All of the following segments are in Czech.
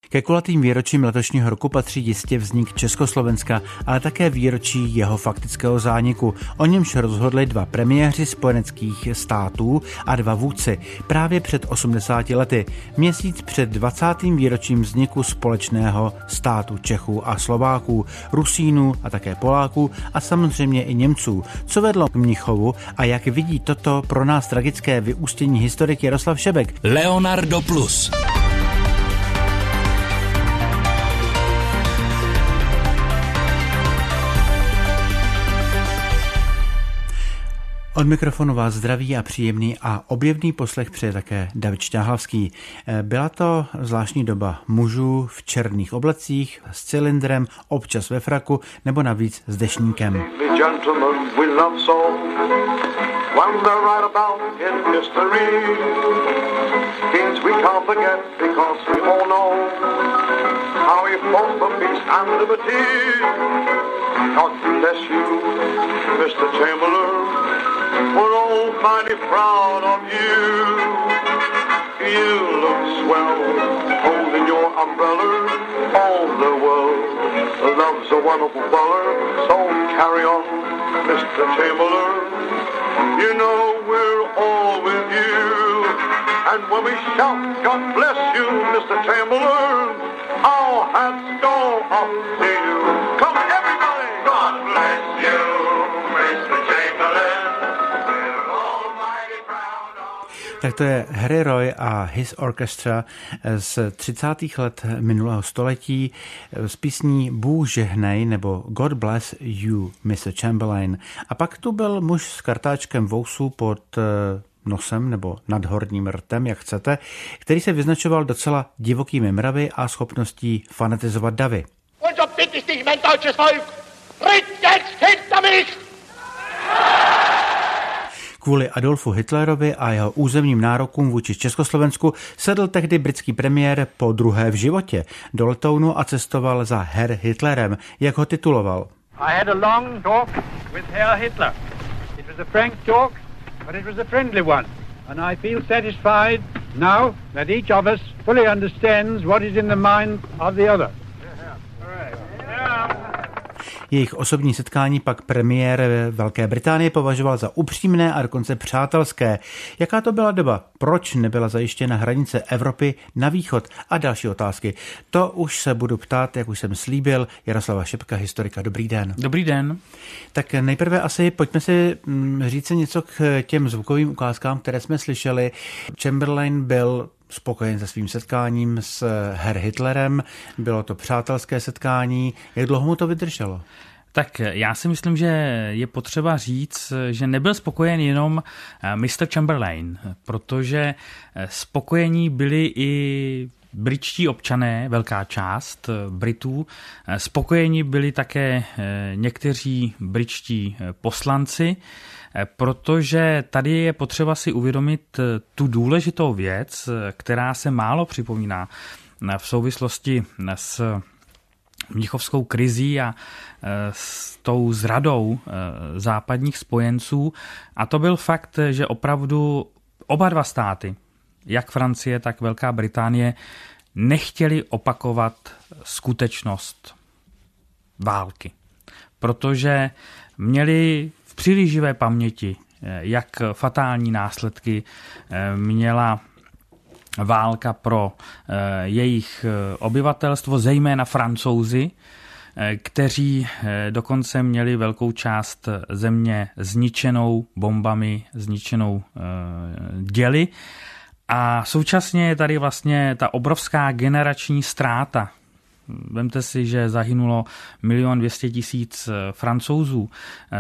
Ke kulatým výročím letošního roku patří jistě vznik Československa, ale také výročí jeho faktického zániku. O němž rozhodli dva premiéři spojeneckých států a dva vůdci právě před 80 lety, měsíc před 20. výročím vzniku společného státu Čechů a Slováků, Rusínů a také Poláků a samozřejmě i Němců. Co vedlo k Mnichovu a jak vidí toto pro nás tragické vyústění historik Jaroslav Šebek? Leonardo Plus. Od mikrofonu vás zdraví a příjemný a objevný poslech přeje také David Šťáhlavský. Byla to zvláštní doba mužů v černých oblecích, s cylindrem, občas ve fraku nebo navíc s deštníkem. We're all mighty proud of you. You look swell, holding your umbrella. All the world loves a wonderful feller. So carry on, Mr. Chamberlain. You know we're all with you. And when we shout, God bless you, Mr. Chamberlain, our hats go up to you. Come everybody! God bless you, Mr. Chamberlain. Tak to je Harry Roy a His Orchestra z 30. let minulého století z písní Bůh žehnej nebo God Bless You, Mr. Chamberlain. A pak tu byl muž s kartáčkem vousů pod nosem nebo nad horním rtem, jak chcete, který se vyznačoval docela divokými mravy a schopností fanatizovat davy. Und so bitte ich dich, mein deutsches Volk, tritt jetzt hinter mich! Kvůli Adolfu Hitlerovi a jeho územním nárokům vůči Československu sedl tehdy britský premiér po druhé v životě do letounu a cestoval za Herr Hitlerem, jak ho tituloval. I had a long talk with Herr Hitler. It was a frank talk, but it was a friendly one. And I feel satisfied now that each of us fully understands what is in the mind of the other. Jejich osobní setkání pak premiér Velké Británie považoval za upřímné a dokonce přátelské. Jaká to byla doba? Proč nebyla zajištěna hranice Evropy na východ? A další otázky. To už se budu ptát, jak už jsem slíbil, Jaroslava Šebka, historika. Dobrý den. Dobrý den. Tak nejprve asi pojďme si říct něco k těm zvukovým ukázkám, které jsme slyšeli. Chamberlain byl spokojen se svým setkáním s Herr Hitlerem, bylo to přátelské setkání. Jak dlouho mu to vydrželo? Tak já si myslím, že je potřeba říct, že nebyl spokojen jenom Mr. Chamberlain, protože spokojení byli i britští občané, velká část Britů. Spokojení byli také někteří britští poslanci, protože tady je potřeba si uvědomit tu důležitou věc, která se málo připomíná v souvislosti s mnichovskou krizí a s tou zradou západních spojenců. A to byl fakt, že opravdu oba dva státy, jak Francie, tak Velká Británie, nechtěli opakovat skutečnost války, protože měli v příliš živé paměti, jak fatální následky měla válka pro jejich obyvatelstvo, zejména Francouzi, kteří dokonce měli velkou část země zničenou bombami, zničenou děly. A současně je tady vlastně ta obrovská generační ztráta. Vemte si, že zahynulo 1 200 000 Francouzů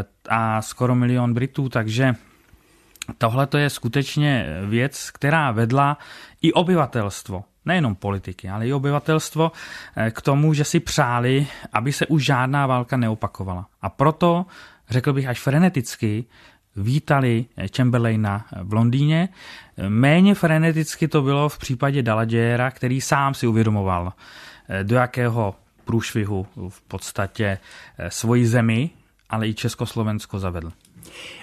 a skoro 1 000 000 Britů, takže tohle to je skutečně věc, která vedla i obyvatelstvo, nejenom politiky, ale i obyvatelstvo k tomu, že si přáli, aby se už žádná válka neopakovala. A proto, řekl bych až freneticky, vítali Chamberlaina v Londýně. Méně freneticky to bylo v případě Daladiera, který sám si uvědomoval, do jakého průšvihu v podstatě svoji zemi, ale i Československo zavedl.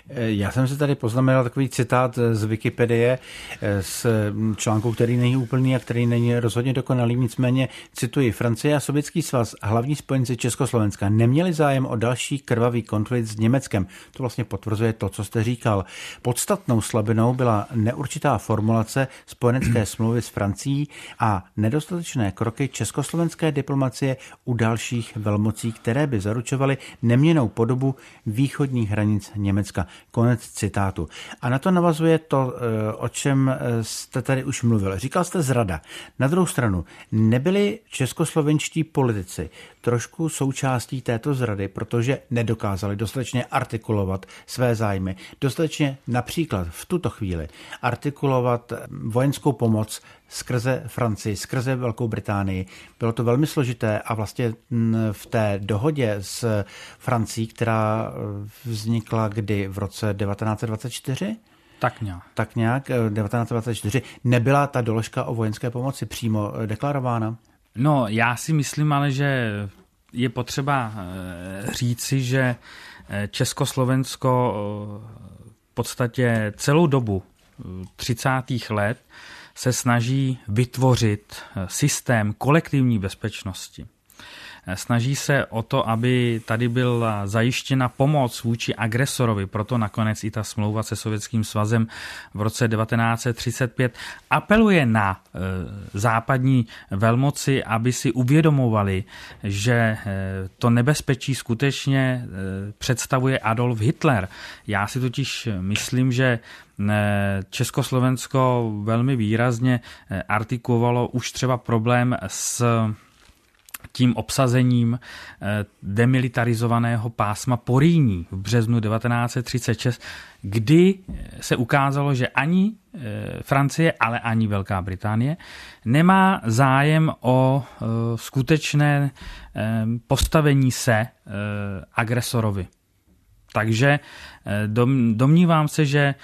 Já jsem si tady poznamenal takový citát z Wikipedie, z článku, který není úplný a který není rozhodně dokonalý, nicméně cituji: Francie a Sovětský svaz, hlavní spojenci Československa, neměli zájem o další krvavý konflikt s Německem. To vlastně potvrzuje to, co jste říkal. Podstatnou slabinou byla neurčitá formulace spojenecké smlouvy s Francií a nedostatečné kroky československé diplomacie u dalších velmocí, které by zaručovaly neměnnou podobu východních hranic Německa. Konec citátu. A na to navazuje to, o čem jste tady už mluvil. Říkal jste zrada. Na druhou stranu, nebyli českoslovenští politici trošku součástí této zrady, protože nedokázali dostatečně artikulovat své zájmy, dostatečně například v tuto chvíli artikulovat vojenskou pomoc skrze Francii, skrze Velkou Británii. Bylo to velmi složité a vlastně v té dohodě s Francií, která vznikla kdy v roce 1924? Tak nějak 1924. Nebyla ta doložka o vojenské pomoci přímo deklarována? No, já si myslím ale, že je potřeba říci, že Československo v podstatě celou dobu 30. let se snaží vytvořit systém kolektivní bezpečnosti. Snaží se o to, aby tady byla zajištěna pomoc vůči agresorovi, proto nakonec i ta smlouva se Sovětským svazem v roce 1935 apeluje na západní velmoci, aby si uvědomovali, že to nebezpečí skutečně představuje Adolf Hitler. Já si totiž myslím, že Československo velmi výrazně artikulovalo už třeba problém s tím obsazením demilitarizovaného pásma Porýní v březnu 1936, kdy se ukázalo, že ani Francie, ale ani Velká Británie nemá zájem o skutečné postavení se agresorovi. Takže domnívám se, že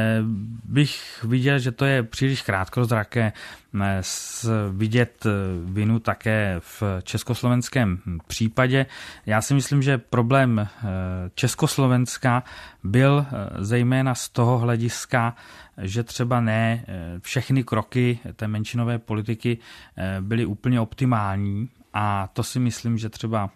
bych viděl, že to je příliš krátkozraké vidět vinu také v československém případě. Já si myslím, že problém Československa byl zejména z toho hlediska, že třeba ne všechny kroky té menšinové politiky byly úplně optimální a to si myslím, že třeba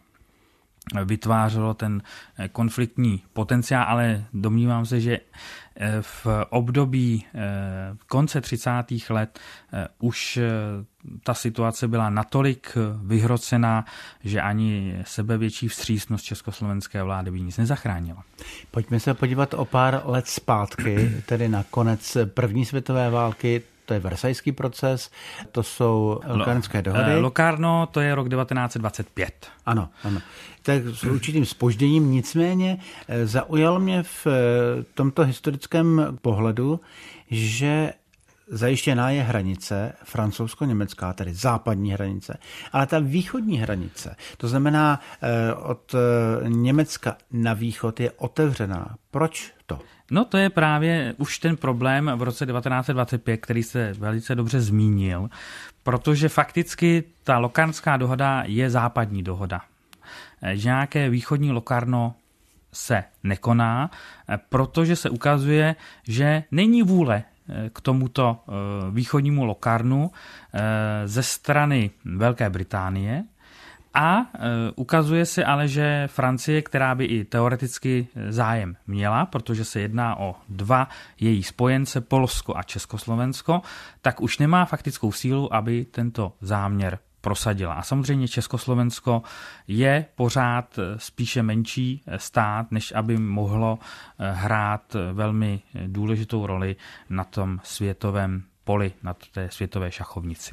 vytvářelo ten konfliktní potenciál, ale domnívám se, že v období konce 30. let už ta situace byla natolik vyhrocená, že ani sebevětší vstřícnost československé vlády by nic nezachránila. Pojďme se podívat o pár let zpátky, tedy na konec první světové války. To je Versajský proces, to jsou Locarnské dohody. Locarno, to je rok 1925. Ano. Tak s určitým zpožděním, nicméně zaujalo mě v tomto historickém pohledu, že zajištěná je hranice francouzsko-německá, tedy západní hranice, ale ta východní hranice, to znamená od Německa na východ, je otevřená. Proč to? No to je právě už ten problém v roce 1925, který se velice dobře zmínil, protože fakticky ta Locarnská dohoda je západní dohoda. Že nějaké východní Locarno se nekoná, protože se ukazuje, že není vůle k tomuto východnímu Locarnu ze strany Velké Británie. A ukazuje se ale, že Francie, která by i teoreticky zájem měla, protože se jedná o dva její spojence, Polsko a Československo, tak už nemá faktickou sílu, aby tento záměr prosadila. A samozřejmě Československo je pořád spíše menší stát, než aby mohlo hrát velmi důležitou roli na tom světovém poli, na té světové šachovnici.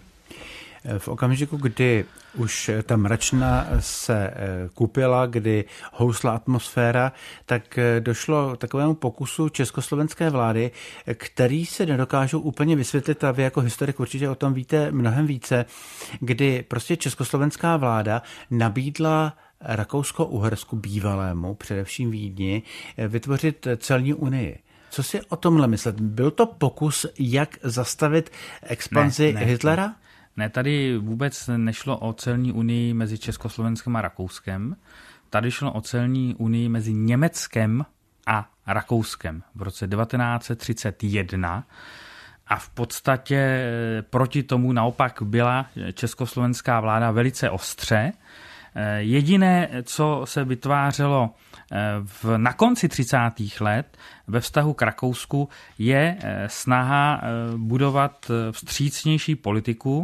V okamžiku, kdy už ta mračna se kupila, kdy housla atmosféra, tak došlo k takovému pokusu československé vlády, který se nedokážou úplně vysvětlit, a vy jako historik určitě o tom víte mnohem více, kdy prostě československá vláda nabídla Rakousko-Uhersku bývalému, především Vídni, vytvořit celní unii. Co si o tomhle myslet? Byl to pokus, jak zastavit expanzi Hitlera? Ne, tady vůbec nešlo o celní unii mezi Československem a Rakouskem. Tady šlo o celní unii mezi Německem a Rakouskem v roce 1931 a v podstatě proti tomu naopak byla československá vláda velice ostře. Jediné, co se vytvářelo na konci 30. let ve vztahu k Rakousku, je snaha budovat vstřícnější politiku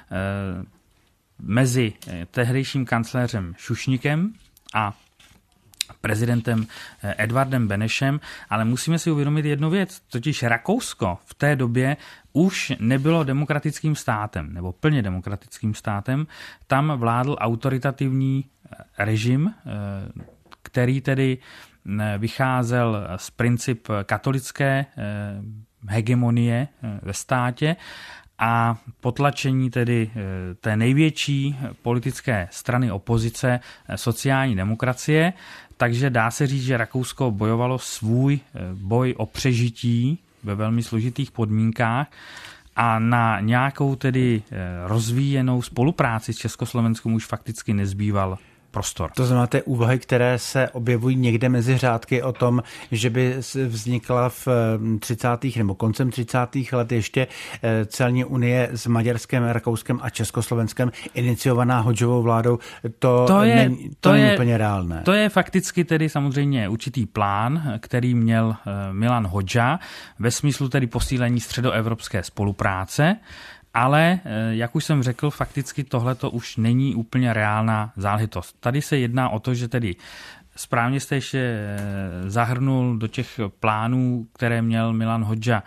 mezi tehdejším kancléřem Šušníkem a prezidentem Edvardem Benešem, ale musíme si uvědomit jednu věc, totiž Rakousko v té době už nebylo demokratickým státem, nebo plně demokratickým státem, tam vládl autoritativní režim, který tedy vycházel z princip katolické hegemonie ve státě a potlačení tedy té největší politické strany opozice sociální demokracie, takže dá se říct, že Rakousko bojovalo svůj boj o přežití ve velmi složitých podmínkách a na nějakou tedy rozvíjenou spolupráci s Československem už fakticky nezbýval prostor. To znamená ty úvahy, které se objevují někde mezi řádky o tom, že by vznikla v 30. nebo koncem 30. let ještě celní unie s Maďarskem, Rakouskem a Československem iniciovaná Hodžovou vládou, to není úplně reálné. To je fakticky tedy samozřejmě určitý plán, který měl Milan Hodža ve smyslu tedy posílení středoevropské spolupráce, ale, jak už jsem řekl, fakticky tohleto už není úplně reálná záležitost. Tady se jedná o to, že tedy správně jste ještě zahrnul do těch plánů, které měl Milan Hodža,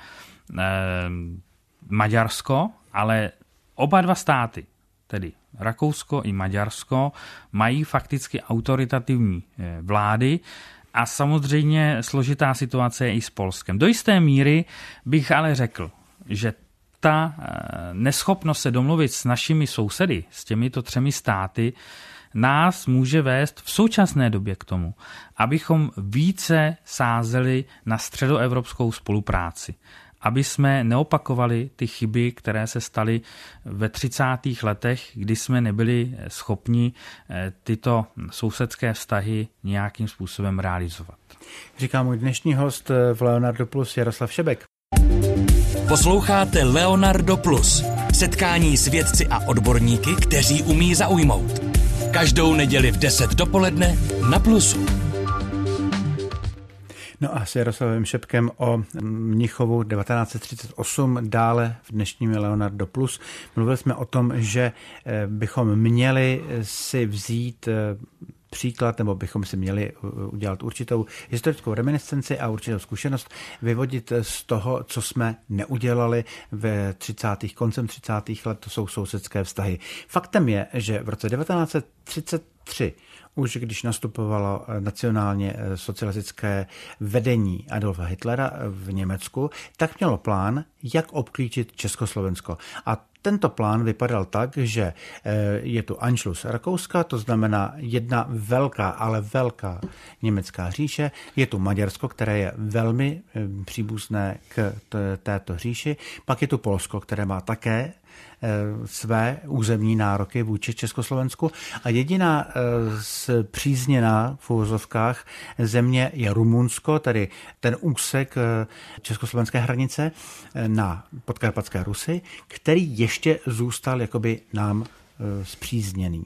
Maďarsko, ale oba dva státy, tedy Rakousko i Maďarsko, mají fakticky autoritativní vlády a samozřejmě složitá situace je i s Polskem. Do jisté míry bych ale řekl, že ta neschopnost se domluvit s našimi sousedy, s těmito 3 státy, nás může vést v současné době k tomu, abychom více sázeli na středoevropskou spolupráci, aby jsme neopakovali ty chyby, které se staly ve 30. letech, kdy jsme nebyli schopni tyto sousedské vztahy nějakým způsobem realizovat. Říká můj dnešní host v Leonardo Plus Jaroslav Šebek. Posloucháte Leonardo Plus, setkání s vědci a odborníky, kteří umí zaujmout. Každou neděli v 10 dopoledne na Plusu. No a s Jaroslavem Šebkem o Mnichovu 1938, dále v dnešním Leonardo Plus. Mluvili jsme o tom, že bychom měli si vzít příklad, nebo bychom si měli udělat určitou historickou reminiscenci a určitou zkušenost, vyvodit z toho, co jsme neudělali ve 30. koncem 30. let, to jsou sousedské vztahy. Faktem je, že v roce 1933 už když nastupovalo nacionálně socialistické vedení Adolfa Hitlera v Německu, tak mělo plán, jak obklíčit Československo. A tento plán vypadal tak, že je tu Anschluss Rakouska, to znamená jedna velká, ale velká německá říše. Je tu Maďarsko, které je velmi příbuzné k této říši. Pak je tu Polsko, které má také své územní nároky vůči Československu a jediná zpřízněná v uvozovkách země je Rumunsko, tedy ten úsek československé hranice na podkarpatské Rusy, který ještě zůstal jakoby nám zpřízněný.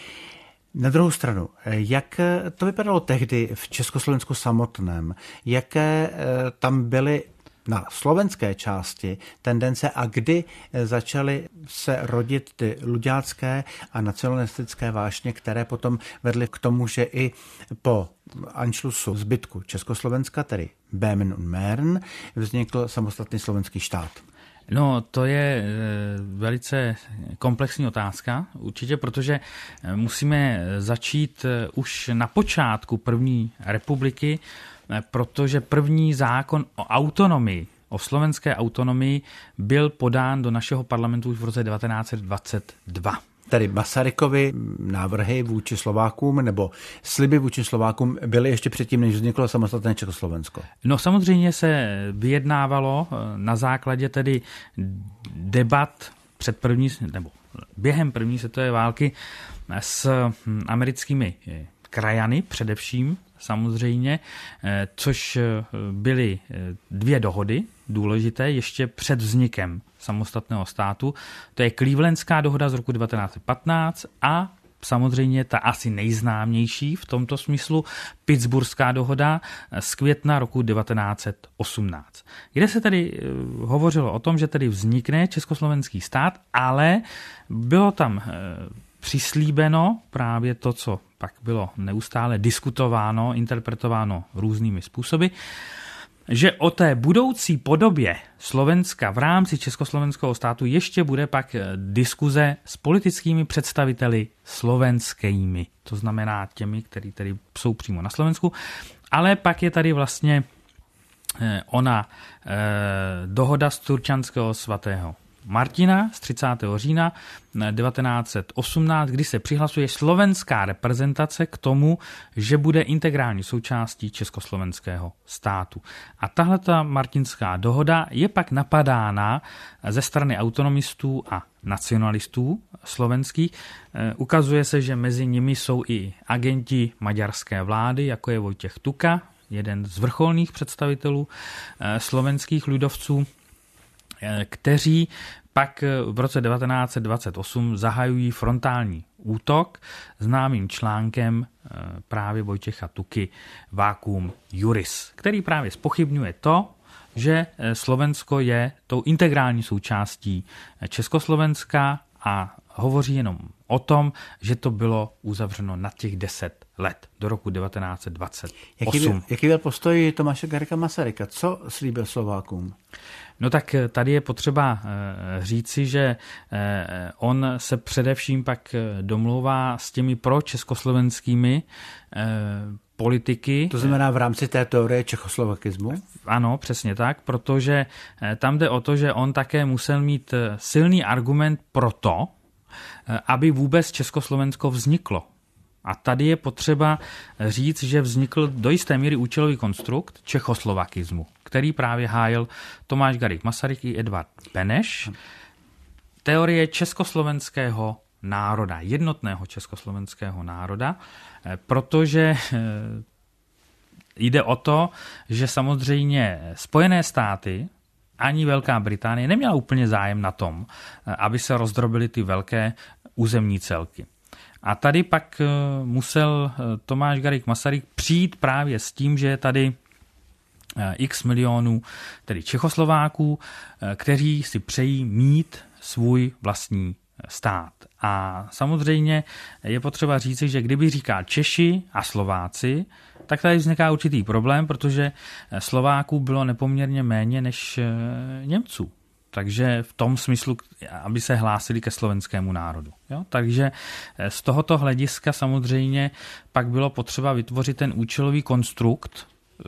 Na druhou stranu, jak to vypadalo tehdy v Československu samotném, jaké tam byly na slovenské části tendence a kdy začaly se rodit ty luďácké a nacionalistické vášně, které potom vedly k tomu, že i po Anschlussu zbytku Československa, tedy Böhmen und Mähren, vznikl samostatný slovenský štát. No, to je velice komplexní otázka, určitě, protože musíme začít už na počátku první republiky, protože první zákon o autonomii, o slovenské autonomii, byl podán do našeho parlamentu už v roce 1922. Tedy Masarykovy návrhy vůči Slovákům nebo sliby vůči Slovákům byly ještě předtím, než vzniklo samostatné Československo? No samozřejmě se vyjednávalo na základě tedy debat před první, nebo během první světové války s americkými krajany, především samozřejmě, což byly 2 dohody důležité ještě před vznikem samostatného státu. To je Clevelandská dohoda z roku 1915 a samozřejmě ta asi nejznámější v tomto smyslu Pittsburghská dohoda z května roku 1918, kde se tedy hovořilo o tom, že tedy vznikne československý stát, ale bylo tam přislíbeno právě to, co pak bylo neustále diskutováno, interpretováno různými způsoby, že o té budoucí podobě Slovenska v rámci československého státu ještě bude pak diskuze s politickými představiteli slovenskými, to znamená těmi, kteří tedy jsou přímo na Slovensku, ale pak je tady vlastně ona dohoda z Turčanského svatého Martina z 30. října 1918, kdy se přihlasuje slovenská reprezentace k tomu, že bude integrální součástí československého státu. A tahleta martinská dohoda je pak napadána ze strany autonomistů a nacionalistů slovenských. Ukazuje se, že mezi nimi jsou i agenti maďarské vlády, jako je Vojtěch Tuka, jeden z vrcholných představitelů slovenských lidovců, kteří pak v roce 1928 zahajují frontální útok známým článkem právě Vojtěcha Tuky Vacuum Juris, který právě zpochybňuje to, že Slovensko je tou integrální součástí Československa a hovoří jenom o tom, že to bylo uzavřeno na těch 10 let, do roku 1928. Jaký byl postoj Tomáše Garrigua Masaryka? Co slíbil Slovákům? No tak tady je potřeba říci, že on se především pak domlouvá s těmi pročeskoslovenskými politiky. To znamená v rámci té teorie čechoslovakismu? Ano, přesně tak, protože tam jde o to, že on také musel mít silný argument pro to, aby vůbec Československo vzniklo. A tady je potřeba říct, že vznikl do jisté míry účelový konstrukt čechoslovakismu, který právě hájil Tomáš Garrigue Masaryk i Edvard Beneš. Teorie československého národa, jednotného československého národa, protože jde o to, že samozřejmě Spojené státy ani Velká Británie neměla úplně zájem na tom, aby se rozdrobily ty velké územní celky. A tady pak musel Tomáš Garrigue Masaryk přijít právě s tím, že je tady x milionů tedy Čechoslováků, kteří si přejí mít svůj vlastní stát. A samozřejmě je potřeba říci, že kdyby říkal Češi a Slováci, tak tady vzniká určitý problém, protože Slováků bylo nepoměrně méně než Němců. Takže v tom smyslu, aby se hlásili ke slovenskému národu. Jo? Takže z tohoto hlediska samozřejmě pak bylo potřeba vytvořit ten účelový konstrukt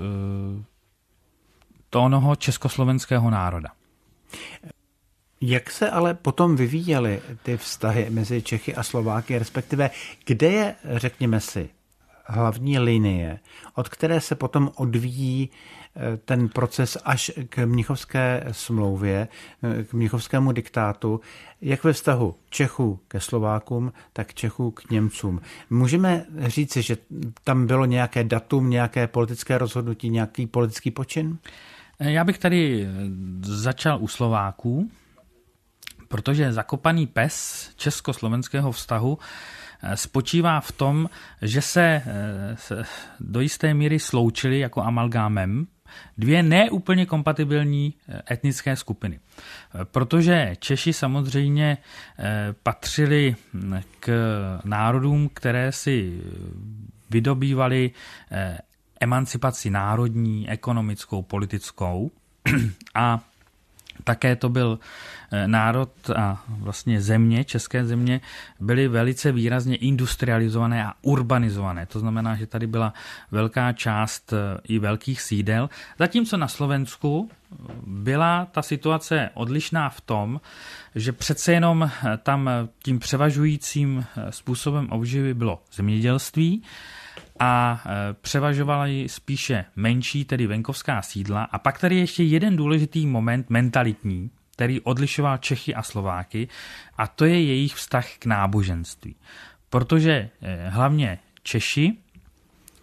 toho československého národa. Jak se ale potom vyvíjely ty vztahy mezi Čechy a Slováky, respektive kde je, řekněme si, hlavní linie, od které se potom odvíjí ten proces až k Mnichovské smlouvě, k Mnichovskému diktátu, jak ve vztahu Čechů ke Slovákům, tak Čechů k Němcům. Můžeme říci, že tam bylo nějaké datum, nějaké politické rozhodnutí, nějaký politický počin? Já bych tady začal u Slováků, protože zakopaný pes československého vztahu spočívá v tom, že se do jisté míry sloučily jako amalgámem 2 neúplně kompatibilní etnické skupiny. Protože Češi samozřejmě patřili k národům, které si vydobývaly emancipaci národní, ekonomickou, politickou a také to byl národ a vlastně země, české země, byly velice výrazně industrializované a urbanizované. To znamená, že tady byla velká část i velkých sídel. Zatímco na Slovensku byla ta situace odlišná v tom, že přece jenom tam tím převažujícím způsobem obživy bylo zemědělství, a převažovaly spíše menší, tedy venkovská sídla. A pak tady ještě jeden důležitý moment mentalitní, který odlišoval Čechy a Slováky, a to je jejich vztah k náboženství. Protože hlavně Češi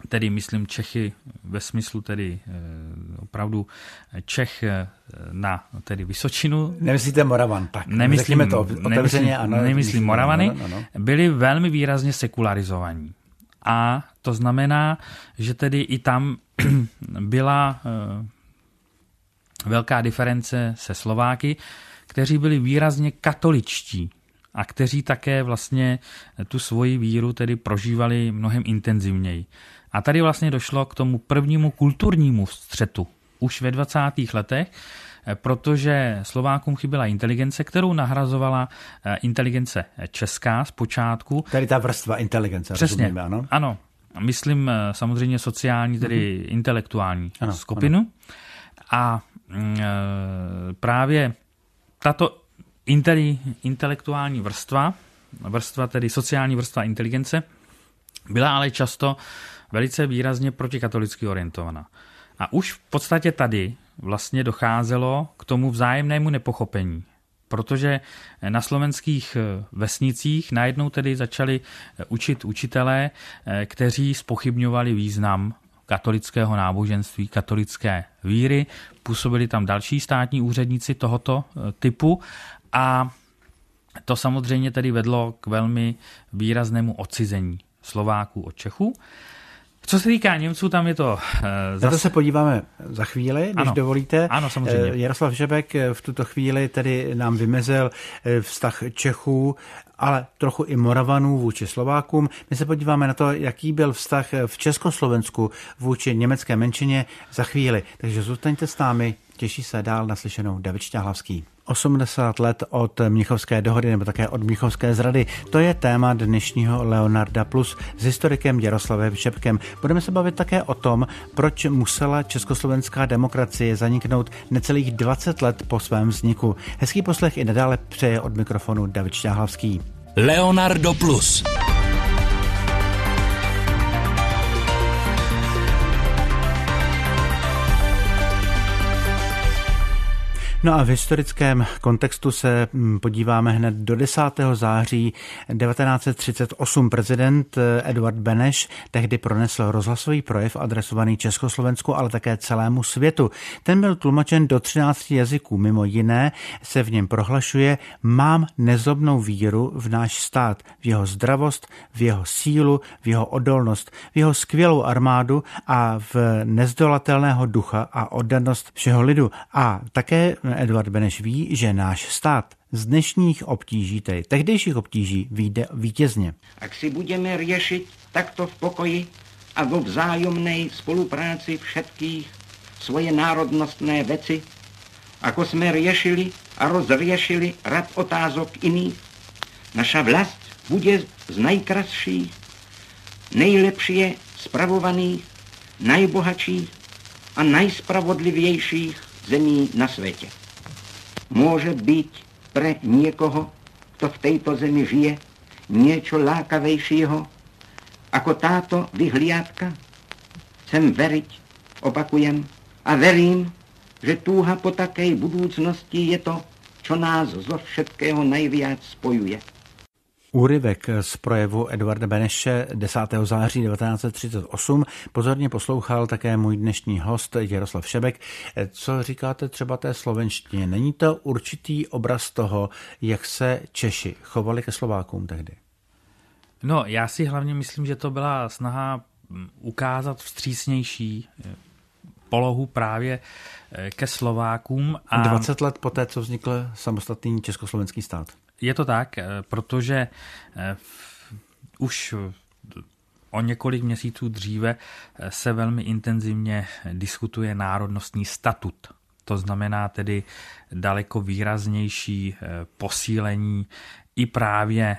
tedy myslím Čechy ve smyslu tedy opravdu Čech na tedy Vysočinu. Nemyslíte Moravan, tak. Řekněme to otevřeně. Nemyslím Moravany, byli velmi výrazně sekularizovaní. A to znamená, že tedy i tam byla velká diference se Slováky, kteří byli výrazně katoličtí a kteří také vlastně tu svoji víru tedy prožívali mnohem intenzivněji. A tady vlastně došlo k tomu prvnímu kulturnímu střetu už ve 20. letech, protože Slovákům chyběla inteligence, kterou nahrazovala inteligence česká zpočátku. Tady ta vrstva inteligence. Přesně, rozumíme, ano? Ano. Myslím samozřejmě sociální, tedy intelektuální skupinu. Ano. A právě tato intelektuální vrstva tedy sociální vrstva inteligence, byla ale často velice výrazně protikatolicky orientovaná. A už v podstatě tady vlastně docházelo k tomu vzájemnému nepochopení, protože na slovenských vesnicích najednou tedy začali učit učitelé, kteří zpochybňovali význam katolického náboženství, katolické víry. Působili tam další státní úředníci tohoto typu a to samozřejmě tedy vedlo k velmi výraznému odcizení Slováků od Čechů. Co se týká Němců, tam je to... Na to se podíváme za chvíli, když dovolíte. Ano, samozřejmě. Jaroslav Šebek v tuto chvíli tedy nám vymezil vztah Čechů, ale trochu i Moravanů vůči Slovákům. My se podíváme na to, jaký byl vztah v Československu vůči německé menšině za chvíli. Takže zůstaňte s námi, těší se dál naslyšenou David Šťáhlavský. 80 let od Mnichovské dohody nebo také od Mnichovské zrady. To je téma dnešního Leonarda Plus s historikem Jaroslavem Šebkem. Budeme se bavit také o tom, proč musela československá demokracie zaniknout necelých 20 let po svém vzniku. Hezký poslech i nadále přeje od mikrofonu David Šťáhlavský. Leonardo Plus. No a v historickém kontextu se podíváme hned do 10. září 1938. Prezident Eduard Beneš tehdy pronesl rozhlasový projev adresovaný Československu, ale také celému světu. Ten byl tlumočen do 13 jazyků. Mimo jiné se v něm prohlašuje: mám nezlobnou víru v náš stát, v jeho zdravost, v jeho sílu, v jeho odolnost, v jeho skvělou armádu a v nezdolatelného ducha a oddanost všeho lidu. A také Eduard Beneš ví, že náš stát z dnešních obtíží, tedy tehdejších obtíží, vyjde vítězně. Ak si budeme riešiť takto v pokoji a vo vzájomnej spolupráci všetkých svoje národnostné veci, ako sme riešili a rozriešili rad otázok iných, naša vlast bude z najkrasších, nejlepšie spravovaných, najbohatších a najspravodlivějších zemí na svete. Môže byť pre niekoho, kto v tejto zemi žije, niečo lákavejšieho ako táto vyhliadka? Chcem veriť, opakujem, a verím, že túha po takej budúcnosti je to, čo nás zo všetkého najviac spojuje. Úryvek z projevu Eduarda Beneše 10. září 1938 pozorně poslouchal také můj dnešní host Jaroslav Šebek. Co říkáte třeba té slovenštině? Není to určitý obraz toho, jak se Češi chovali ke Slovákům tehdy? No, já si hlavně myslím, že to byla snaha ukázat vstřícnější polohu právě ke Slovákům. A 20 let poté, co vznikl samostatný československý stát. Je to tak, protože už o několik měsíců dříve se velmi intenzivně diskutuje národnostní statut. To znamená tedy daleko výraznější posílení i právě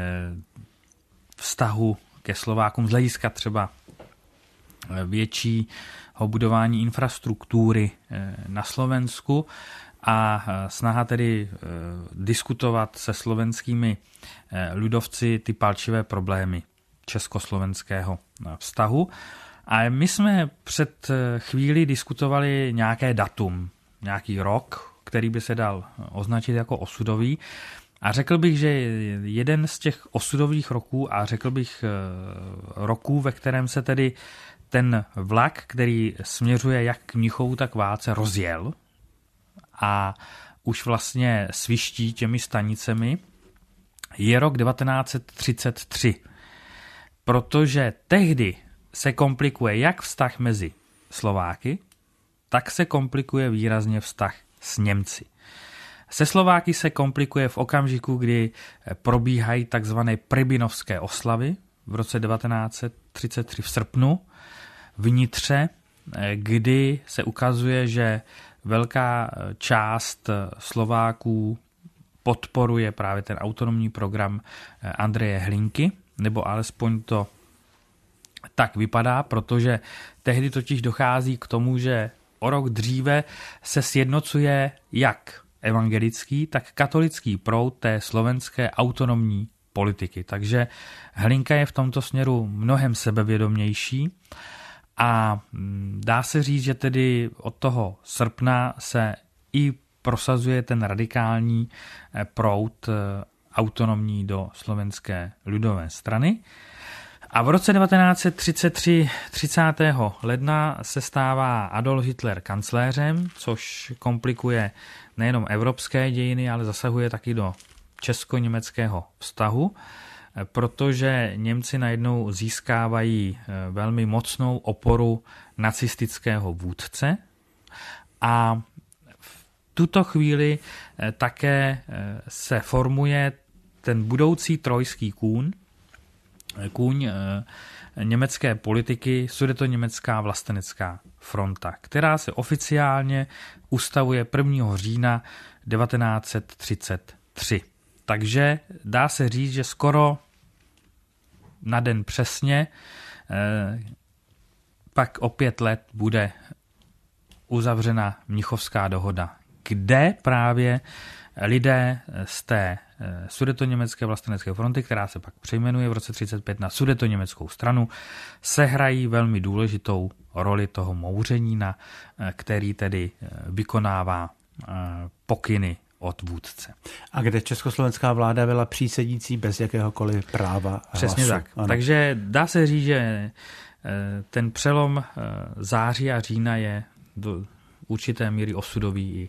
vztahu ke Slovákům z hlediska třeba většího budování infrastruktury na Slovensku a snaha tedy diskutovat se slovenskými ľudovci ty palčivé problémy československého vztahu. A my jsme před chvíli diskutovali nějaké datum, nějaký rok, který by se dal označit jako osudový. A řekl bych, že jeden z těch osudových roků a řekl bych roků, ve kterém se tedy ten vlak, který směřuje jak k Mnichovu, tak k Váce, rozjel a už vlastně sviští těmi stanicemi, je rok 1933. Protože tehdy se komplikuje jak vztah mezi Slováky, tak se komplikuje výrazně vztah s Němci. Se Slováky se komplikuje v okamžiku, kdy probíhají takzvané Prebinovské oslavy v roce 1933 v srpnu v Nitře, kdy se ukazuje, že velká část Slováků podporuje právě ten autonomní program Andreje Hlinky, nebo alespoň to tak vypadá, protože tehdy totiž dochází k tomu, že o rok dříve se sjednocuje jak evangelický, tak katolický proud té slovenské autonomní politiky. Takže Hlinka je v tomto směru mnohem sebevědomější a dá se říct, že tedy od toho srpna se i prosazuje ten radikální proud autonomní do Slovenské lidové strany. A v roce 1933, 30. ledna, se stává Adolf Hitler kancléřem, což komplikuje nejenom evropské dějiny, ale zasahuje taky do česko-německého vztahu, protože Němci najednou získávají velmi mocnou oporu nacistického vůdce a v tuto chvíli také se formuje ten budoucí trojský kůň německé politiky, Sudetoněmecká vlastenecká fronta, která se oficiálně ustavuje 1. října 1933. Takže dá se říct, že skoro na den přesně pak o 5 let bude uzavřena Mnichovská dohoda, kde právě lidé z té Sudetoněmecké vlastenecké fronty, která se pak přejmenuje v roce 1935 na Sudetoněmeckou stranu, sehrají velmi důležitou roli toho Mouřenína, který tedy vykonává pokyny od vůdce. A kde československá vláda byla přísedící bez jakéhokoliv práva. Přesně hlasu. tak. Ano. Takže dá se říct, že ten přelom září a října je do určité míry osudový i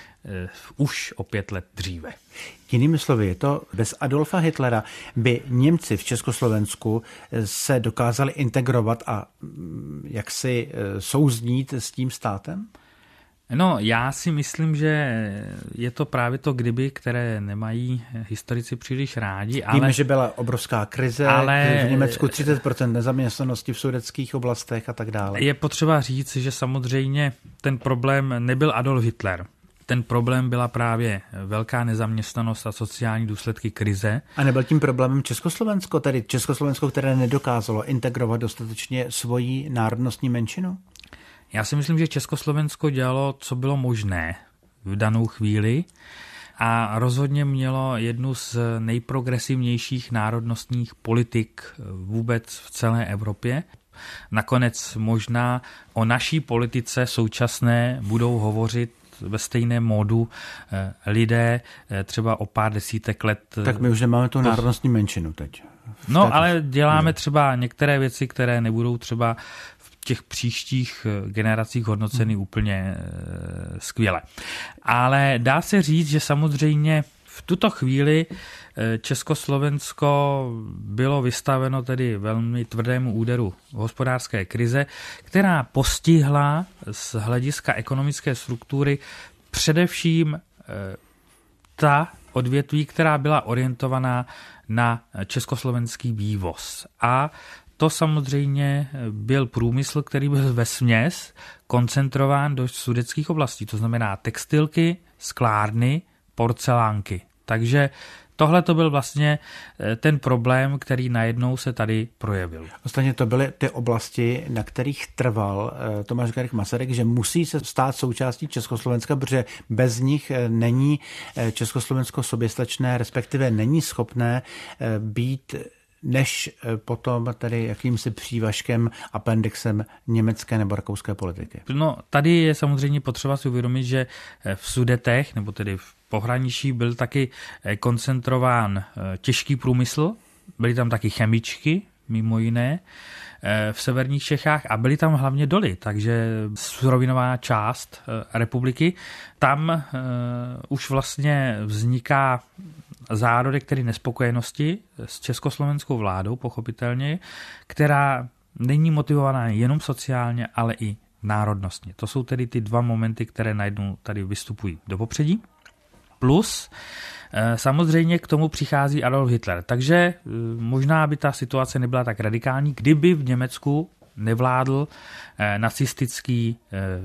už o 5 let dříve. Jinými slovy, je to bez Adolfa Hitlera by Němci v Československu se dokázali integrovat a jaksi souznít s tím státem? No, já si myslím, že je to právě to kdyby, které nemají historici příliš rádi. Víme, že byla obrovská krize, v Německu 30% nezaměstnanosti v sudetských oblastech a tak dále. Je potřeba říct, že samozřejmě ten problém nebyl Adolf Hitler. Ten problém byla právě velká nezaměstnanost a sociální důsledky krize. A nebyl tím problémem Československo, tedy Československo, které nedokázalo integrovat dostatečně svoji národnostní menšinu? Já si myslím, že Československo dělalo, co bylo možné v danou chvíli a rozhodně mělo jednu z nejprogresivnějších národnostních politik vůbec v celé Evropě. Nakonec možná o naší politice současné budou hovořit ve stejném módu lidé třeba o pár desítek let. Tak my už nemáme tu národnostní menšinu teď. No, ale děláme třeba některé věci, které nebudou třeba v těch příštích generacích hodnoceny úplně skvěle. Ale dá se říct, že samozřejmě v tuto chvíli Československo bylo vystaveno tedy velmi tvrdému úderu hospodářské krize, která postihla z hlediska ekonomické struktury především ta odvětví, která byla orientovaná na československý vývoz. A to samozřejmě byl průmysl, který byl vesměs koncentrován do sudetských oblastí, to znamená textilky, sklárny, porcelánky. Takže tohle to byl vlastně ten problém, který najednou se tady projevil. Ostatně to byly ty oblasti, na kterých trval Tomáš Garrigue Masaryk, že musí se stát součástí Československa, protože bez nich není Československo soběstačné, respektive není schopné být než potom tady jakýmsi přívažkem, appendixem německé nebo rakouské politiky. No, tady je samozřejmě potřeba si uvědomit, že v Sudetech, nebo tedy v pohraničí byl taky koncentrován těžký průmysl, byly tam taky chemičky, mimo jiné, v severních Čechách a byly tam hlavně doly, takže surovinová část republiky, tam už vlastně vzniká zárodek tedy nespokojenosti s československou vládou, pochopitelně, která není motivovaná jenom sociálně, ale i národnostně. To jsou tedy ty dva momenty, které najednou tady vystupují do popředí. Plus samozřejmě k tomu přichází Adolf Hitler. Takže možná by ta situace nebyla tak radikální, kdyby v Německu nevládl nacistický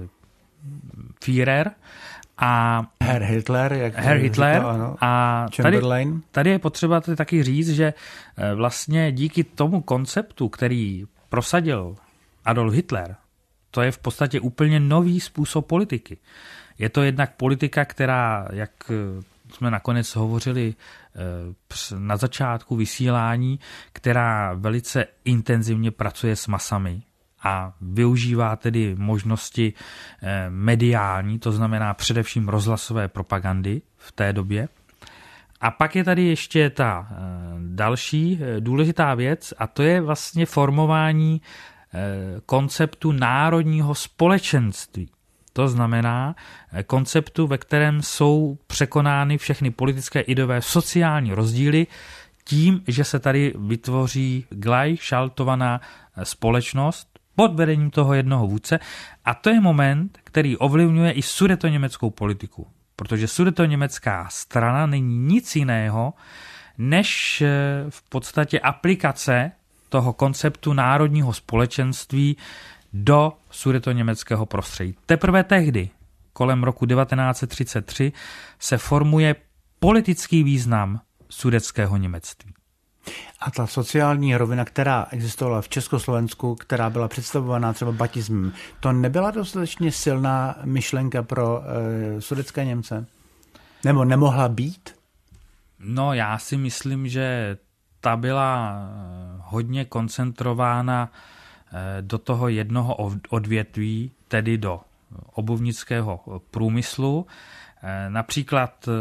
Führer a Herr Hitler, říkal, ano. A tady je potřeba taky říct, že vlastně díky tomu konceptu, který prosadil Adolf Hitler, to je v podstatě úplně nový způsob politiky. Je to jednak politika, která, jak jsme nakonec hovořili na začátku vysílání, která velice intenzivně pracuje s masami a využívá tedy možnosti mediální, to znamená především rozhlasové propagandy v té době. A pak je tady ještě ta další důležitá věc a to je vlastně formování konceptu národního společenství. To znamená konceptu, ve kterém jsou překonány všechny politické, ideové, sociální rozdíly tím, že se tady vytvoří gleichschaltovaná společnost pod vedením toho jednoho vůdce a to je moment, který ovlivňuje i sudetoněmeckou politiku, protože sudetoněmecká strana není nic jiného, než v podstatě aplikace toho konceptu národního společenství do sudetoněmeckého prostředí. Teprve tehdy, kolem roku 1933, se formuje politický význam sudetského němectví. A ta sociální rovina, která existovala v Československu, která byla představovaná třeba batismem, to nebyla dostatečně silná myšlenka pro sudetské Němce? Nebo nemohla být? No, já si myslím, že ta byla hodně koncentrována do toho jednoho odvětví, tedy do obuvnického průmyslu. Například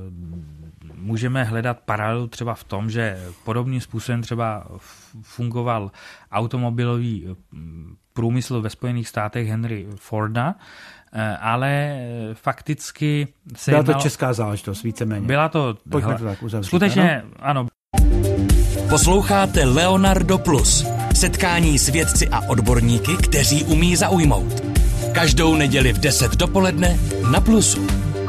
můžeme hledat paralelu třeba v tom, že podobným způsobem třeba fungoval automobilový průmysl ve Spojených státech Henry Forda, ale fakticky se byla to česká záležitost, víceméně. Byla to... Pojďme to tak uzavřít. Skutečně, ano. Posloucháte Leonardo Plus. Setkání s vědci a odborníky, kteří umí zaujmout. Každou neděli v 10 dopoledne na Plusu.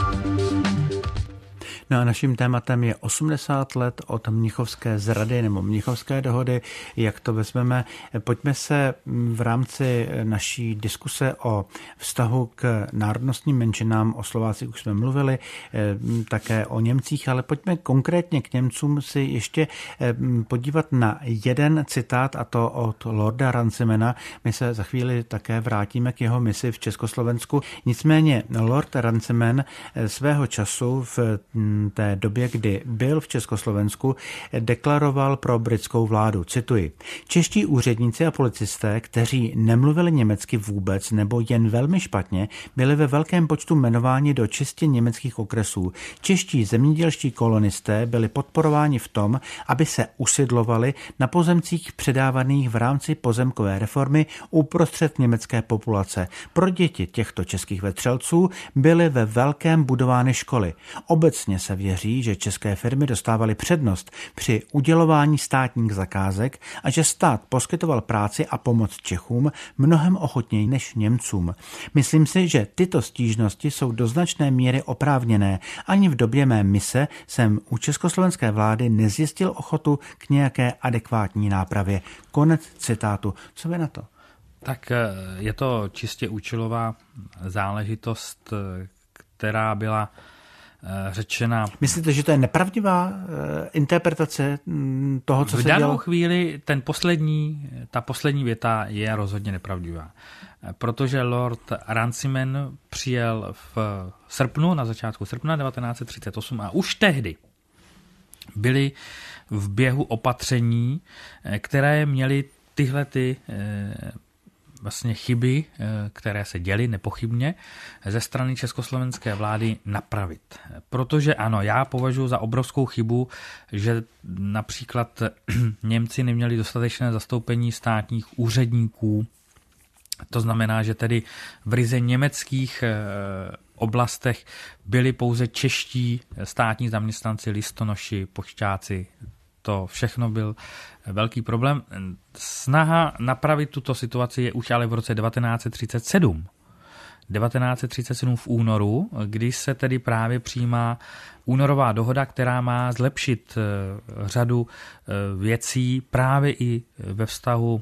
No a naším tématem je 80 let od Mnichovské zrady nebo Mnichovské dohody. Jak to vezmeme? Pojďme se v rámci naší diskuse o vztahu k národnostním menšinám, o Slovácích už jsme mluvili, také o Němcích, ale pojďme konkrétně k Němcům si ještě podívat na jeden citát, a to od Lorda Runcimana. My se za chvíli také vrátíme k jeho misi v Československu. Nicméně Lord Runciman svého času v té době, kdy byl v Československu, deklaroval pro britskou vládu, cituji: čeští úředníci a policisté, kteří nemluvili německy vůbec nebo jen velmi špatně, byli ve velkém počtu jmenováni do čistě německých okresů. Čeští zemědělští kolonisté byli podporováni v tom, aby se usidlovali na pozemcích předávaných v rámci pozemkové reformy uprostřed německé populace. Pro děti těchto českých vetřelců byly ve velkém budovány školy. Obecně se věří, že české firmy dostávaly přednost při udělování státních zakázek a že stát poskytoval práci a pomoc Čechům mnohem ochotněji než Němcům. Myslím si, že tyto stížnosti jsou do značné míry oprávněné. Ani v době mé mise jsem u československé vlády nezjistil ochotu k nějaké adekvátní nápravě. Konec citátu. Co vy na to? Tak je to čistě účelová záležitost, která byla řečena. Myslíte, že to je nepravdivá interpretace toho, co se dělo? V danou chvíli ta poslední věta je rozhodně nepravdivá. Protože Lord Runciman přijel v srpnu, na začátku srpna 1938 a už tehdy byly v běhu opatření, které měly tyhle vlastně chyby, které se děly nepochybně ze strany československé vlády, napravit. Protože ano, já považuji za obrovskou chybu, že například Němci neměli dostatečné zastoupení státních úředníků. To znamená, že tedy v ryze německých oblastech byli pouze čeští státní zaměstnanci, listonoši, pošťáci. To všechno byl velký problém. Snaha napravit tuto situaci je už ale v roce 1937. 1937 v únoru, kdy se tedy právě přijímá únorová dohoda, která má zlepšit řadu věcí právě i ve vztahu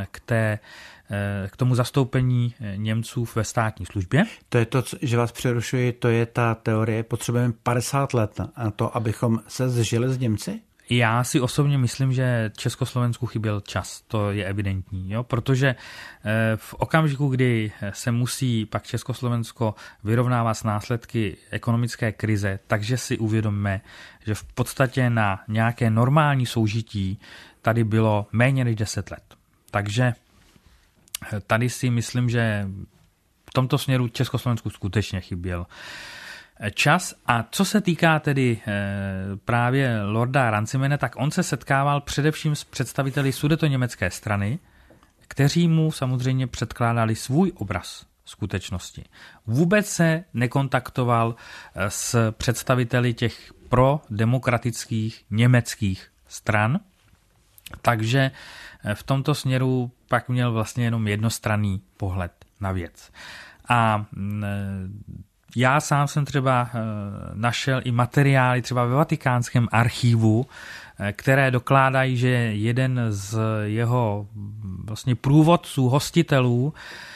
k tomu zastoupení Němců ve státní službě. To je to, že vás přerušuji, to je ta teorie, potřebujeme 50 let na to, abychom se zžili s Němci? Já si osobně myslím, že Československu chyběl čas, to je evidentní, jo? Protože v okamžiku, kdy se musí pak Československo vyrovnávat s následky ekonomické krize, takže si uvědomme, že v podstatě na nějaké normální soužití tady bylo méně než 10 let. Takže tady si myslím, že v tomto směru Československu skutečně chyběl čas. A co se týká tedy právě lorda Runcimana, tak on se setkával především s představiteli sudetoněmecké strany, kteří mu samozřejmě předkládali svůj obraz skutečnosti. Vůbec se nekontaktoval s představiteli těch prodemokratických německých stran, takže v tomto směru pak měl vlastně jenom jednostranný pohled na věc. A já sám jsem třeba našel i materiály třeba ve Vatikánském archivu, které dokládají, že jeden z jeho vlastně průvodců, hostitelů,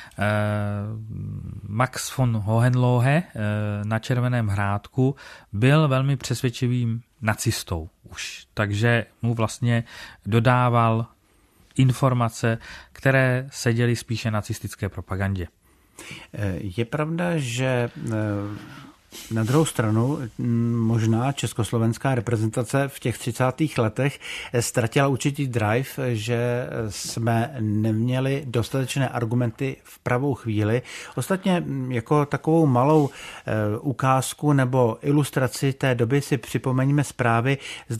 Max von Hohenlohe na Červeném Hrádku, byl velmi přesvědčivým nacistou už. Takže mu vlastně dodával informace, které seděly spíše nacistické propagandě. Je pravda, že na druhou stranu možná československá reprezentace v těch 30. letech ztratila určitý drive, že jsme neměli dostatečné argumenty v pravou chvíli. Ostatně jako takovou malou ukázku nebo ilustraci té doby si připomeňme zprávy z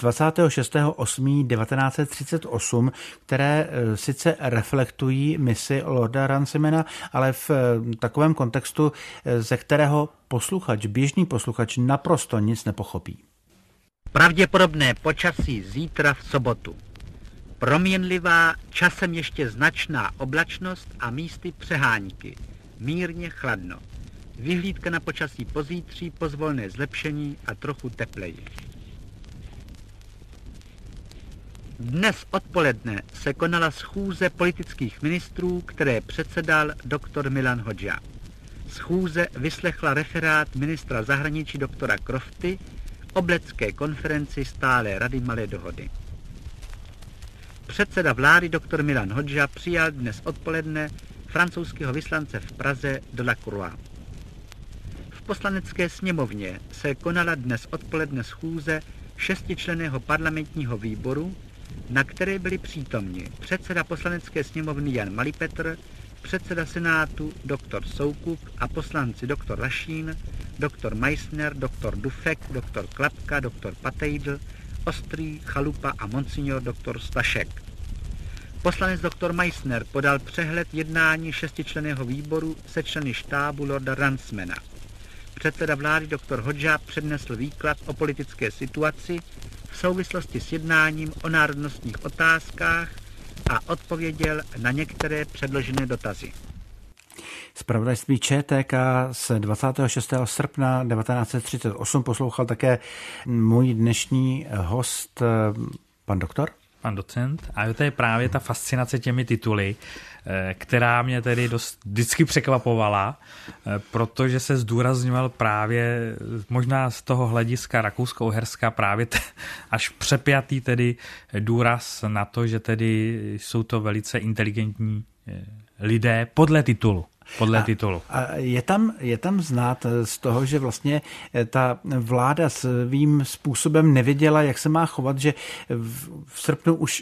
26.8.1938, které sice reflektují misi lorda Runcimana, ale v takovém kontextu, ze kterého běžný posluchač naprosto nic nepochopí. Pravděpodobné počasí zítra v sobotu. Proměnlivá, časem ještě značná oblačnost a místy přehánky. Mírně chladno. Vyhlídka na počasí pozítří, pozvolné zlepšení a trochu tepleji. Dnes odpoledne se konala schůze politických ministrů, které předsedal doktor Milan Hodža. Schůze vyslechla referát ministra zahraničí doktora Crofty o Bledské konferenci Stálé rady Malé dohody. Předseda vlády doktor Milan Hodža přijal dnes odpoledne francouzského vyslance v Praze Delacroix. V poslanecké sněmovně se konala dnes odpoledne schůze 6členného parlamentního výboru, na které byli přítomni předseda poslanecké sněmovny Jan Malipetr, předseda senátu dr. Soukup a poslanci dr. Rašín, dr. Meissner, dr. Dufek, dr. Klapka, dr. Patejdl, Ostrý, Chalupa a monsignor dr. Stašek. Poslanec dr. Meissner podal přehled jednání 6členného výboru se členy štábu lorda Runcimana. Předseda vlády dr. Hodža přednesl výklad o politické situaci v souvislosti s jednáním o národnostních otázkách a odpověděl na některé předložené dotazy. Zpravodajství ČTK z 26. srpna 1938 poslouchal také můj dnešní host, pan doktor. Pan docent. A to je právě ta fascinace těmi tituly, která mě tedy dost vždycky překvapovala, protože se zdůrazňoval právě možná z toho hlediska Rakousko-Uherska právě až přepjatý tedy důraz na to, že tedy jsou to velice inteligentní lidé podle titulu. A je tam znát z toho, že vlastně ta vláda svým způsobem nevěděla, jak se má chovat, že v srpnu už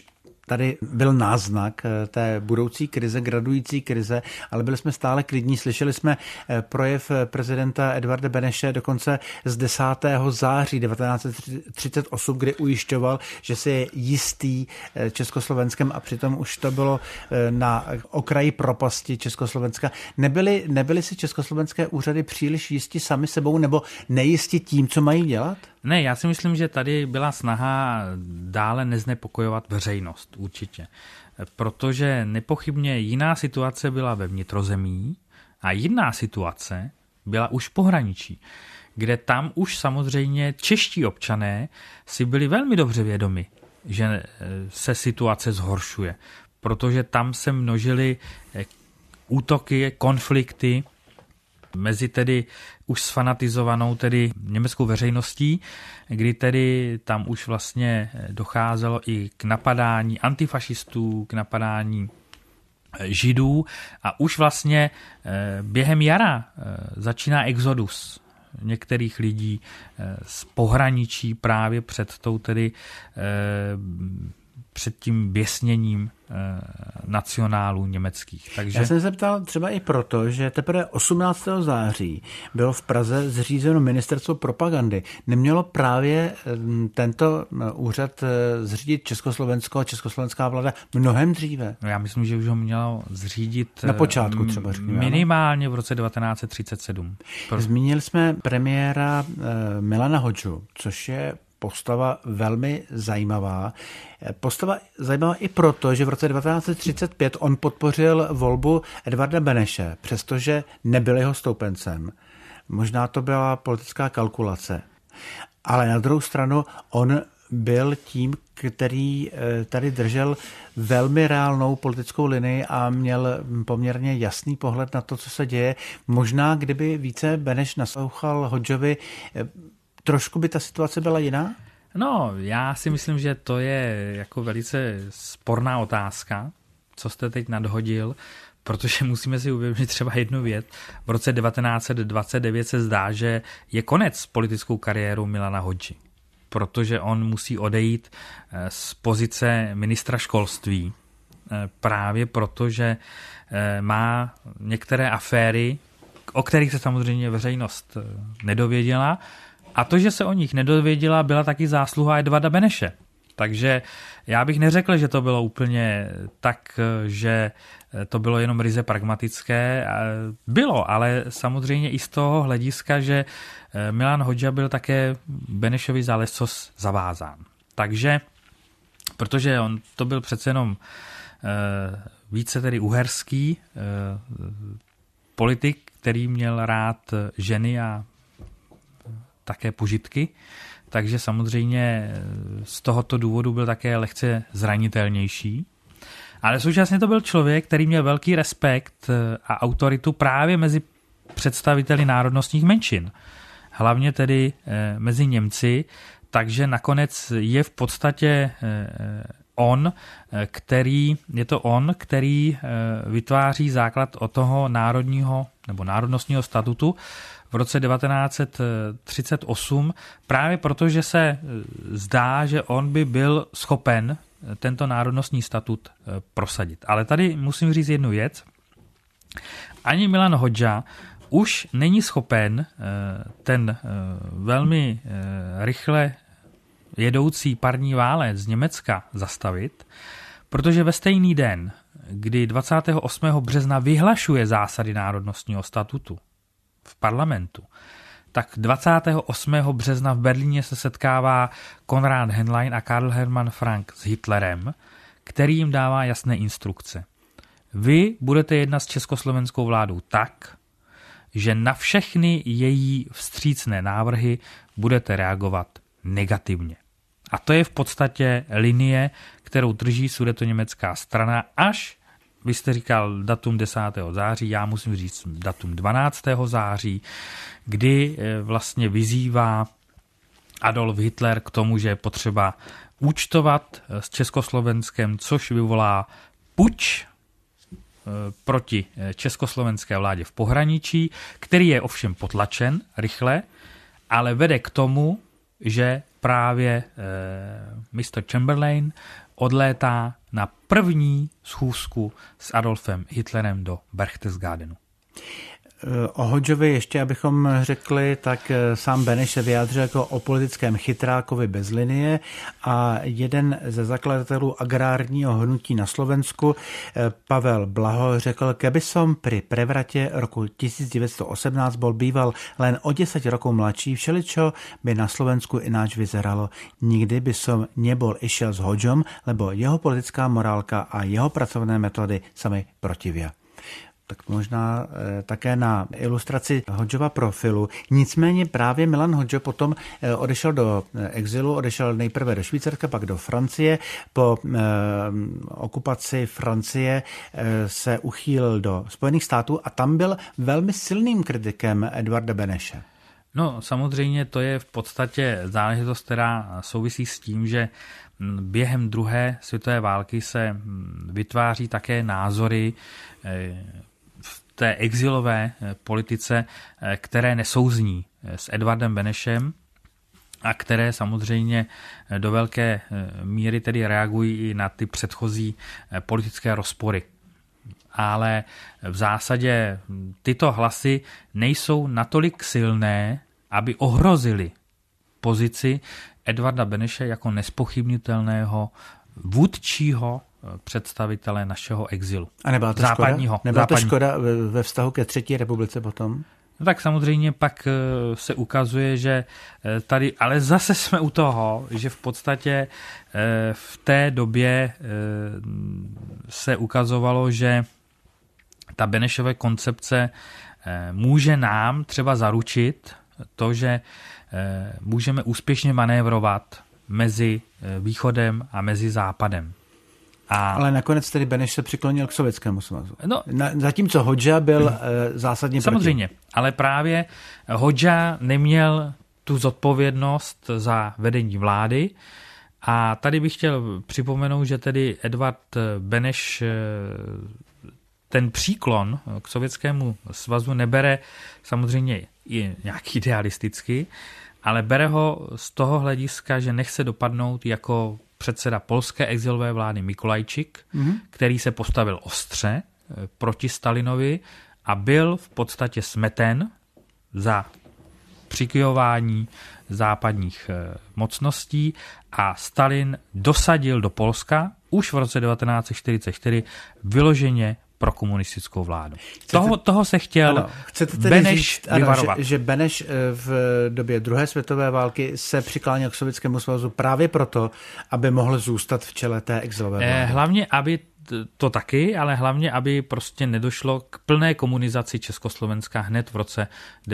tady byl náznak té budoucí krize, gradující krize, ale byli jsme stále klidní. Slyšeli jsme projev prezidenta Edvarda Beneše dokonce z 10. září 1938, kdy ujišťoval, že si je jistý Československem a přitom už to bylo na okraji propasti Československa. Nebyly si československé úřady příliš jistí sami sebou nebo nejistí tím, co mají dělat? Ne, já si myslím, že tady byla snaha dále neznepokojovat veřejnost, určitě. Protože nepochybně jiná situace byla ve vnitrozemí a jiná situace byla už v pohraničí, kde tam už samozřejmě čeští občané si byli velmi dobře vědomi, že se situace zhoršuje, protože tam se množily útoky, konflikty mezi tedy už sfanatizovanou tedy německou veřejností, kdy tedy tam už vlastně docházelo i k napadání antifašistů, k napadání židů a už vlastně během jara začíná exodus některých lidí z pohraničí právě před tou tedy před tím běsněním nacionálů německých. Takže... Já jsem se ptal třeba i proto, že teprve 18. září bylo v Praze zřízeno ministerstvo propagandy. Nemělo právě tento úřad zřídit Československo a československá vláda mnohem dříve? No já myslím, že už ho mělo zřídit na počátku třeba řekněme. Minimálně v roce 1937. Zmínili jsme premiéra Milana Hodžu, což je postava velmi zajímavá. Postava zajímavá i proto, že v roce 1935 on podpořil volbu Edvarda Beneše, přestože nebyl jeho stoupencem. Možná to byla politická kalkulace. Ale na druhou stranu on byl tím, který tady držel velmi reálnou politickou linii a měl poměrně jasný pohled na to, co se děje. Možná, kdyby více Beneš naslouchal Hodžovi, trošku by ta situace byla jiná? No, já si myslím, že to je jako velice sporná otázka, co jste teď nadhodil, protože musíme si uvědomit třeba jednu věc. V roce 1929 se zdá, že je konec politickou kariéru Milana Hodži, protože on musí odejít z pozice ministra školství, právě protože má některé aféry, o kterých se samozřejmě veřejnost nedověděla. A to, že se o nich nedověděla, byla taky zásluha Edvarda Beneše. Takže já bych neřekl, že to bylo úplně tak, že to bylo jenom ryze pragmatické. Bylo, ale samozřejmě i z toho hlediska, že Milan Hodža byl také Benešovi za lecos zavázán. Takže, protože on to byl přece jenom více tedy uherský politik, který měl rád ženy a také požitky, takže samozřejmě z tohoto důvodu byl také lehce zranitelnější. Ale současně to byl člověk, který měl velký respekt a autoritu právě mezi představiteli národnostních menšin. Hlavně tedy mezi Němci, takže nakonec je v podstatě on, který vytváří základ od toho národního nebo národnostního statutu v roce 1938, právě protože se zdá, že on by byl schopen tento národnostní statut prosadit. Ale tady musím říct jednu věc. Ani Milan Hodža už není schopen ten velmi rychle jedoucí parní válec z Německa zastavit, protože ve stejný den, kdy 28. března vyhlašuje zásady národnostního statutu v parlamentu, tak 28. března v Berlíně se setkává Konrad Henlein a Karl Hermann Frank s Hitlerem, který jim dává jasné instrukce. Vy budete jednat s československou vládou tak, že na všechny její vstřícné návrhy budete reagovat negativně. A to je v podstatě linie, kterou drží sudetoněmecká strana až, vy jste říkal datum 10. září, já musím říct datum 12. září, kdy vlastně vyzývá Adolf Hitler k tomu, že je potřeba účtovat s Československem, což vyvolá puč proti československé vládě v pohraničí, který je ovšem potlačen rychle, ale vede k tomu, že právě Mr. Chamberlain odlétá na první schůzku s Adolfem Hitlerem do Berchtesgadenu. O Hodžovi ještě, abychom řekli, tak sám Beneš se vyjádřil jako o politickém chytrákovi bez linie a jeden ze zakladatelů agrárního hnutí na Slovensku, Pavel Blaho, řekl, keby som pri prevratě roku 1918 bol býval len o 10 rokov mladší, všeličo by na Slovensku ináč vyzeralo. Nikdy by som nebol išiel s Hodžom, lebo jeho politická morálka a jeho pracovné metody sa mi protivia. Tak možná také na ilustraci Hodžova profilu. Nicméně právě Milan Hodžo potom odešel do exilu, odešel nejprve do Švýcarska, pak do Francie. Po okupaci Francie se uchýlil do Spojených států a tam byl velmi silným kritikem Edvarda Beneše. No samozřejmě to je v podstatě záležitost, která souvisí s tím, že během druhé světové války se vytváří také názory v té exilové politice, které nesouzní s Edvardem Benešem a které samozřejmě do velké míry tedy reagují i na ty předchozí politické rozpory. Ale v zásadě tyto hlasy nejsou natolik silné, aby ohrozily pozici Edvarda Beneše jako nespochybnitelného vůdčího představitele našeho exilu. A nebyla to západního. Nebyla to škoda ve vztahu ke Třetí republice potom? No tak samozřejmě pak se ukazuje, že tady, ale zase jsme u toho, že v podstatě v té době se ukazovalo, že ta Benešova koncepce může nám třeba zaručit to, že můžeme úspěšně manévrovat mezi východem a mezi západem. Ale nakonec tedy Beneš se přiklonil k Sovětskému svazu. No, zatímco Hodža byl zásadně samozřejmě, proti. Ale právě Hodža neměl tu zodpovědnost za vedení vlády a tady bych chtěl připomenout, že tedy Edvard Beneš ten příklon k Sovětskému svazu nebere samozřejmě i nějak idealisticky, ale bere ho z toho hlediska, že nechce dopadnout jako předseda polské exilové vlády Mikolajčik, který se postavil ostře proti Stalinovi a byl v podstatě smeten za přikyjování západních mocností a Stalin dosadil do Polska už v roce 1944 vyloženě pro komunistickou vládu. Toho se chtěl Beneš vyvarovat. Že Beneš v době druhé světové války se přikláněl k Sovětskému svazu právě proto, aby mohl zůstat v čele té exilové vlády. Hlavně, aby to taky, ale hlavně, aby prostě nedošlo k plné komunizaci Československa hned v roce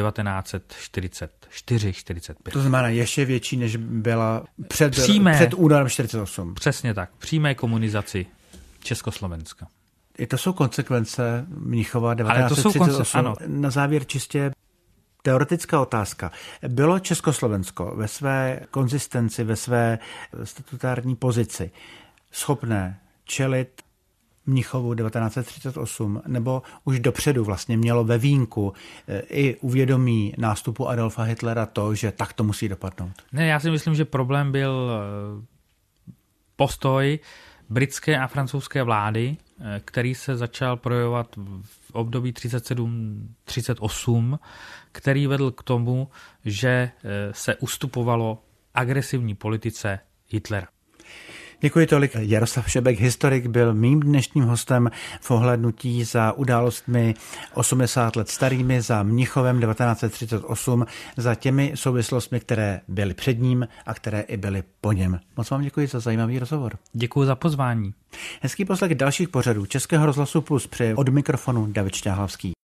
1944-45. To znamená ještě větší, než byla před únorem 48. Přesně tak, přímé komunizaci Československa. I to jsou konsekvence Mnichova 1938. Ano. Na závěr čistě teoretická otázka. Bylo Československo ve své konzistenci, ve své statutární pozici schopné čelit Mnichovu 1938, nebo už dopředu vlastně mělo ve vínku i uvědomí nástupu Adolfa Hitlera to, že tak to musí dopadnout? Ne, já si myslím, že problém byl postoj britské a francouzské vlády, který se začal projevovat v období 37-38, který vedl k tomu, že se ustupovalo agresivní politice Hitlera. Děkuji tolik. Jaroslav Šebek, historik, byl mým dnešním hostem v ohlédnutí za událostmi 80 let starými, za Mnichovem 1938, za těmi souvislostmi, které byly před ním a které i byly po něm. Moc vám děkuji za zajímavý rozhovor. Děkuji za pozvání. Hezký poslech dalších pořadů Českého rozhlasu Plus přeje od mikrofonu David Šťáhlavský.